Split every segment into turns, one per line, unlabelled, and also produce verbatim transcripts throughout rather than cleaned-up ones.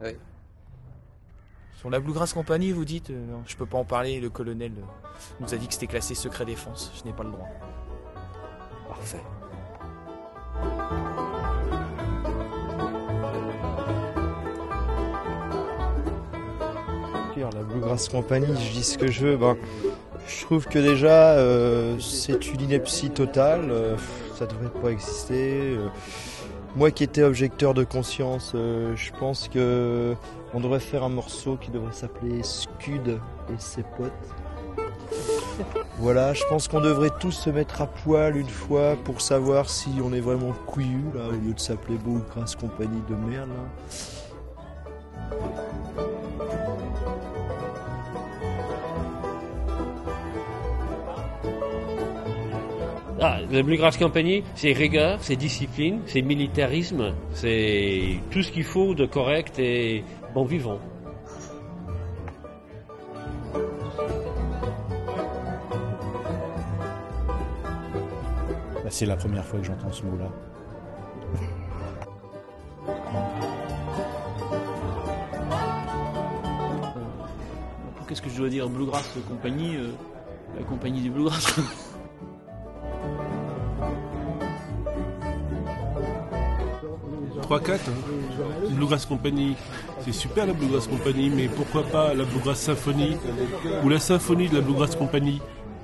Oui.
Sur la Bluegrass Company, vous dites euh, non, je peux pas en parler, le colonel euh, nous a dit que c'était classé secret défense, je n'ai pas le droit.
Parfait.
La Bluegrass Company, je dis ce que je veux, ben, je trouve que déjà euh, c'est une ineptie totale, euh, ça devrait pas exister. Euh, moi qui étais objecteur de conscience, euh, je pense que on devrait faire un morceau qui devrait s'appeler Scud et ses potes. Voilà, je pense qu'on devrait tous se mettre à poil une fois pour savoir si on est vraiment couillu là, au lieu de s'appeler Bluegrass Company de merde là.
Ah, la Bluegrass Company, c'est rigueur, c'est discipline, c'est militarisme, c'est tout ce qu'il faut de correct et bon vivant.
Bah, c'est la première fois que j'entends ce mot-là.
Qu'est-ce que je dois dire? Bluegrass Company, euh, la compagnie du Bluegrass.
trois quatre, hein. Bluegrass Company, c'est super la Bluegrass Company, mais pourquoi pas la Bluegrass Symphony ou la symphonie de la Bluegrass Company?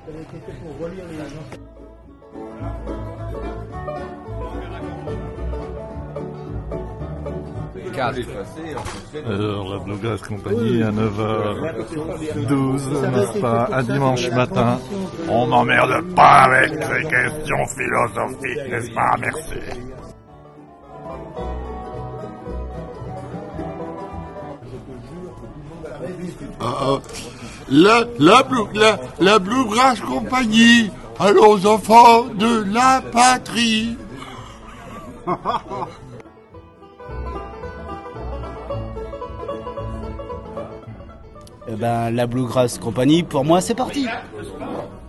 Alors, la Bluegrass Company à neuf heures douze, n'est-ce pas, un dimanche matin. On m'emmerde pas avec les questions philosophiques, n'est-ce pas? Merci.
Euh, la, la, la, la Bluegrass Company, allons enfants de la patrie.
Eh ben, la Bluegrass Company, pour moi, c'est parti.